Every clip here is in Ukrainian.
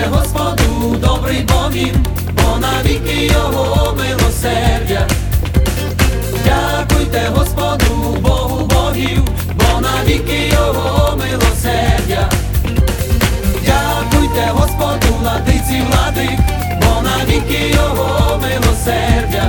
Дякуйте Господу, добрий Бог він, бо навіки Його милосердя. Дякуйте Господу, Богу богів, бо навіки Його милосердя. Дякуйте Господу, владиці владик, бо навіки Його милосердя.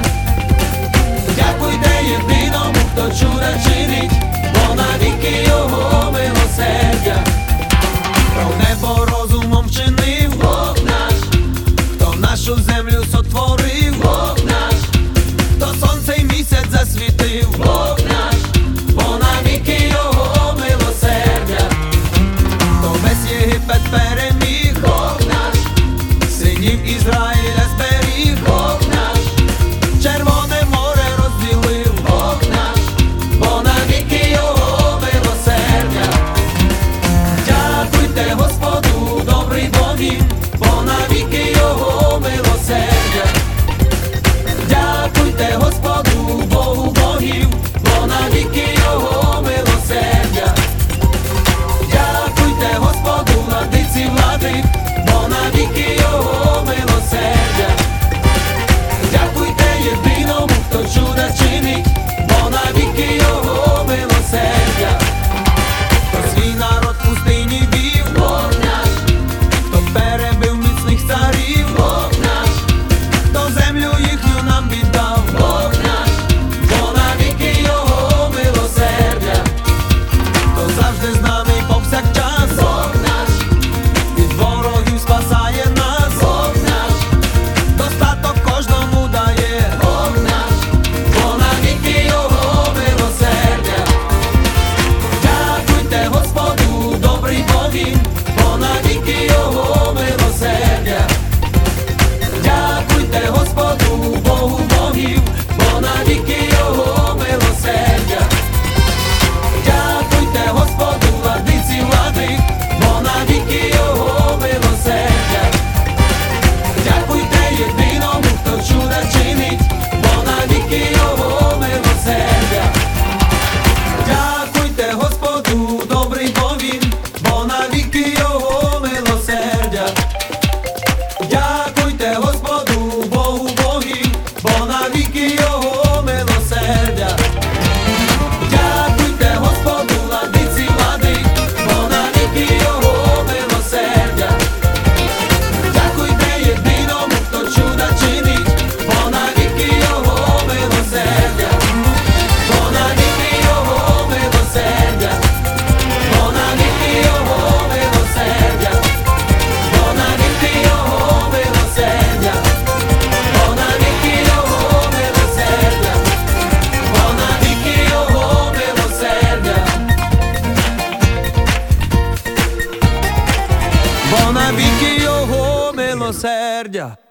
Дякуйте єдиному, хто чуда чинить, бо навіки Його милосердя. Про небо розумом вчинив Бог наш, хто нашу землю сотворив Бог наш, хто сонце й місяць засвітив Бог наш, бо навіки Його милосердя. Хто весь Єгипет переміг Бог наш, синів Ізраїля зберіг Бог наш, Червоне море розділив Бог наш, бо навіки Його милосердя. Дякуйте Господу, добрий Бог він, бо навіки Його милосердя. Дякуйте Господу, Богу богів, бо навіки Його милосердя. Дякуйте Господу, владиці владик, бо навіки Його милосердя. Дякуйте єдиному, хто чуда чинить, бо навіки Його милосердя. Хто свій народ в пустині вів Бог наш, хто перебив міцних царів Бог наш, хто землю їхню нам віддав Бог наш, бо навіки Його милосердя. Хто завжди з нами повсякчас Бог наш, від ворогів спасає нас Бог наш, достаток кожному дає Бог наш, бо навіки Його милосердя. Дякуйте Господу, добрий Бог він, бо навіки Його милосердя. Дякуйте Господу, Богу богів, бо навіки Його милосердя. Дякуйте Господу, владиці владик, бо навіки Його милосердя. Дякуйте єдиному, хто чуда чинить, бо навіки Його милосердя. Дякуйте Господу, добрий Бог він, бо навіки Його милосердя. Дякуйте Господу, Богу богів, бо навіки Його милосердя. Дякуйте Господу, владиці владик, бо навіки Його милосердя. Дякуйте єдиному, хто чуда чинить, бо навіки Його милосердя. Бо навіки Його милосердя. Бо навіки Його милосердя. Бо навіки Його милосердя. Бо навіки Його милосердя. Бо навіки Його милосердя. Бо навіки Його милосердя.